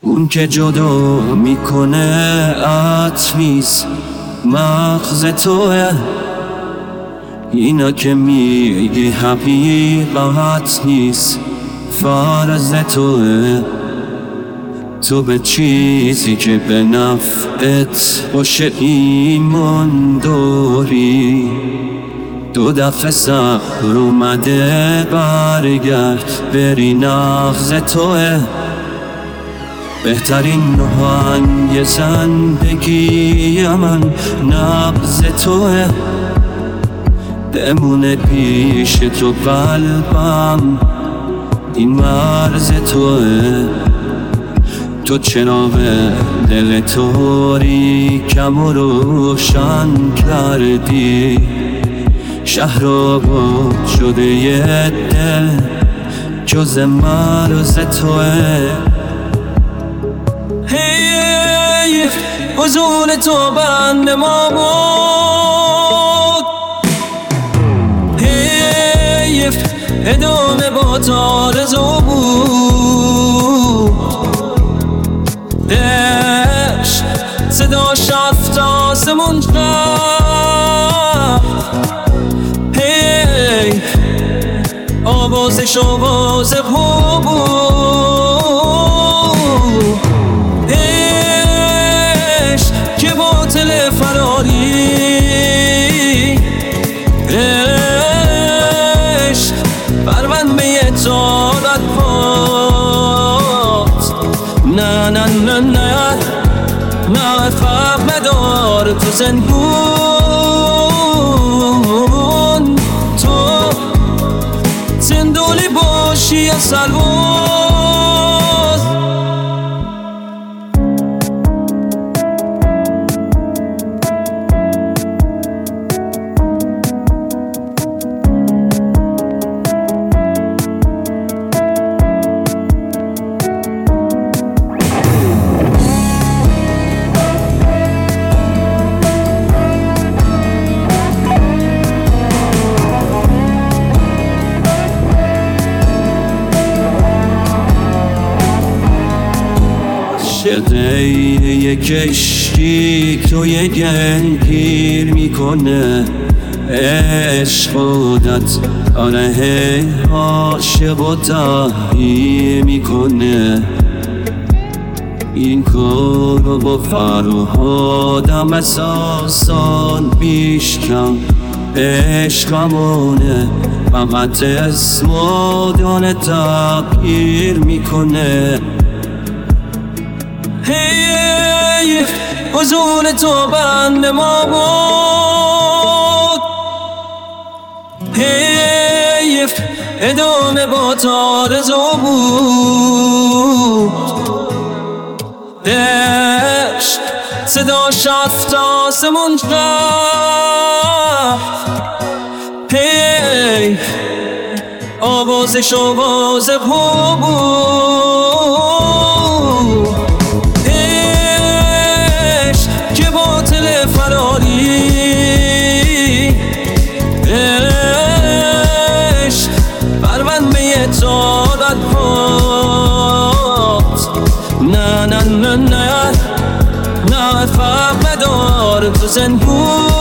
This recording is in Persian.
اون که جدا میکنه عطر نیست، مغز توه. اینا که میگی حقیقت نیست، فرض توه. تو به چیزی که به نفعت باشه ایمان داری. 2 دفعه صبر اومده برگرد، بری نغز توه. بهترین نهنگ زندگی من نبض توه. بمونه پیش تو قلبم، این مرز توه. تو چراغ دل تاریکم و روشن کردی. شهر آباد شده یه دل جز مرز توه. حیف حضور تو بند ما بود، حیف ادامه با آرزو بود. عشق صداش رفت آسمون رفت، حیف آوازش آواز پا بود. عشق که باطل فراری، عشق پرونده طاقت پات. نه نه نه نه نه فرق ندار تو زندون، تو زندونی باشی یا سرباز. شده یه کشتی توی گلگیر میکنه. عشق خودت آره هی عاشق و تحییر میکنه. این کارو با فرهادم اساسان پیش کم. عشقمونه فقط اسم و دانه تغییر میکنه. حیف حضور تو بند ما بود، حیف ادامه با آرزو بود. عشق صداش رفت آسمون رفت، حیف آوازش آواز پا بود. فراری عشق پرونده طاقت پات. نه نه نه نه نه فرق ندار تو زندون.